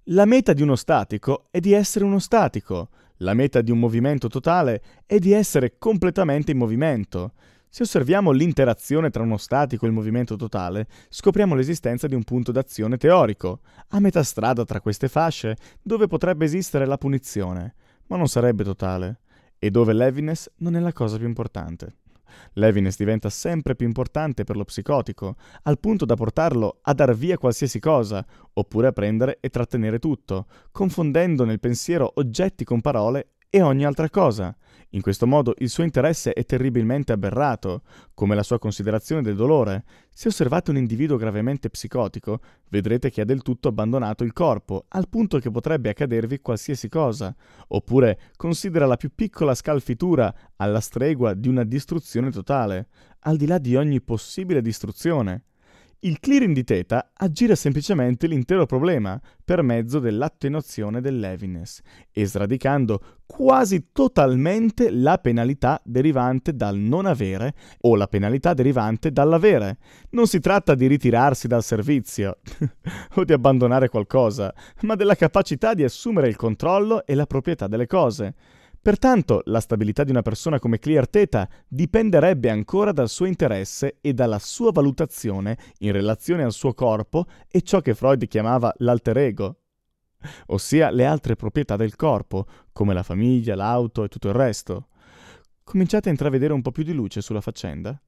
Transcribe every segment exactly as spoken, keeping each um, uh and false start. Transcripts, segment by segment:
La meta di uno statico è di essere uno statico. La meta di un movimento totale è di essere completamente in movimento. Se osserviamo l'interazione tra uno statico e il movimento totale, scopriamo l'esistenza di un punto d'azione teorico, a metà strada tra queste fasce, dove potrebbe esistere la punizione, ma non sarebbe totale, e dove l'heaviness non è la cosa più importante. L'heaviness diventa sempre più importante per lo psicotico, al punto da portarlo a dar via qualsiasi cosa, oppure a prendere e trattenere tutto, confondendo nel pensiero oggetti con parole e ogni altra cosa. In questo modo il suo interesse è terribilmente aberrato, come la sua considerazione del dolore. Se osservate un individuo gravemente psicotico, vedrete che ha del tutto abbandonato il corpo, al punto che potrebbe accadervi qualsiasi cosa, oppure considera la più piccola scalfitura alla stregua di una distruzione totale, al di là di ogni possibile distruzione. Il clearing di theta aggira semplicemente l'intero problema per mezzo dell'attenuazione dell'heaviness e sradicando quasi totalmente la penalità derivante dal non avere o la penalità derivante dall'avere. Non si tratta di ritirarsi dal servizio o di abbandonare qualcosa, ma della capacità di assumere il controllo e la proprietà delle cose. Pertanto, la stabilità di una persona come Clear Theta dipenderebbe ancora dal suo interesse e dalla sua valutazione in relazione al suo corpo e ciò che Freud chiamava l'alter ego, ossia le altre proprietà del corpo, come la famiglia, l'auto e tutto il resto. Cominciate a intravedere un po' più di luce sulla faccenda?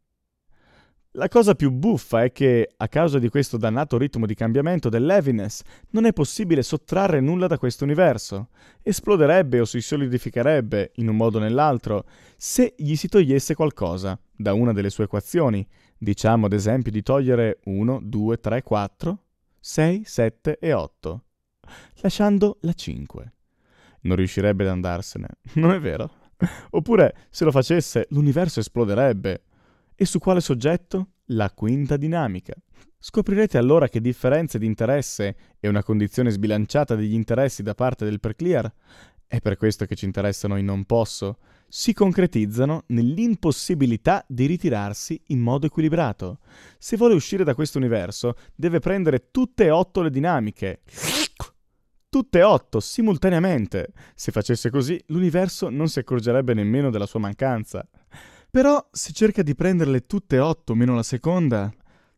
La cosa più buffa è che, a causa di questo dannato ritmo di cambiamento dell'heaviness, non è possibile sottrarre nulla da questo universo. Esploderebbe o si solidificherebbe, in un modo o nell'altro, se gli si togliesse qualcosa da una delle sue equazioni. Diciamo ad esempio di togliere uno, due, tre, quattro, sei, sette e otto, lasciando la cinque. Non riuscirebbe ad andarsene, non è vero? Oppure, se lo facesse, l'universo esploderebbe. E su quale soggetto? La quinta dinamica. Scoprirete allora che differenze di interesse e una condizione sbilanciata degli interessi da parte del perclear, è per questo che ci interessano i non posso, si concretizzano nell'impossibilità di ritirarsi in modo equilibrato. Se vuole uscire da questo universo, deve prendere tutte e otto le dinamiche. Tutte e otto, simultaneamente. Se facesse così, l'universo non si accorgerebbe nemmeno della sua mancanza. Però, se cerca di prenderle tutte e otto meno la seconda,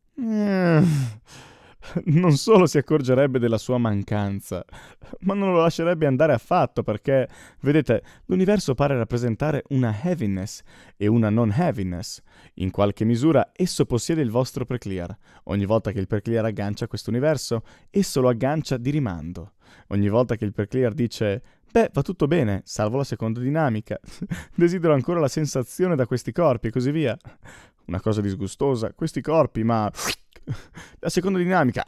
eh, non solo si accorgerebbe della sua mancanza, ma non lo lascerebbe andare affatto perché, vedete, l'universo pare rappresentare una heaviness e una non heaviness. In qualche misura esso possiede il vostro perclear. Ogni volta che il perclear aggancia questo universo, esso lo aggancia di rimando. Ogni volta che il perclear dice «Beh, va tutto bene, salvo la seconda dinamica. Desidero ancora la sensazione da questi corpi» e così via. Una cosa disgustosa, questi corpi, ma... La seconda dinamica...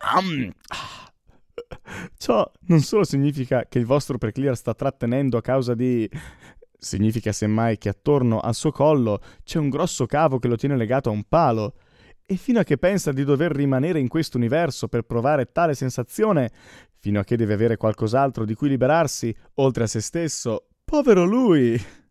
Ciò non solo significa che il vostro perclear sta trattenendo a causa di... Significa semmai che attorno al suo collo c'è un grosso cavo che lo tiene legato a un palo. E fino a che pensa di dover rimanere in questo universo per provare tale sensazione, fino a che deve avere qualcos'altro di cui liberarsi, oltre a se stesso, povero lui!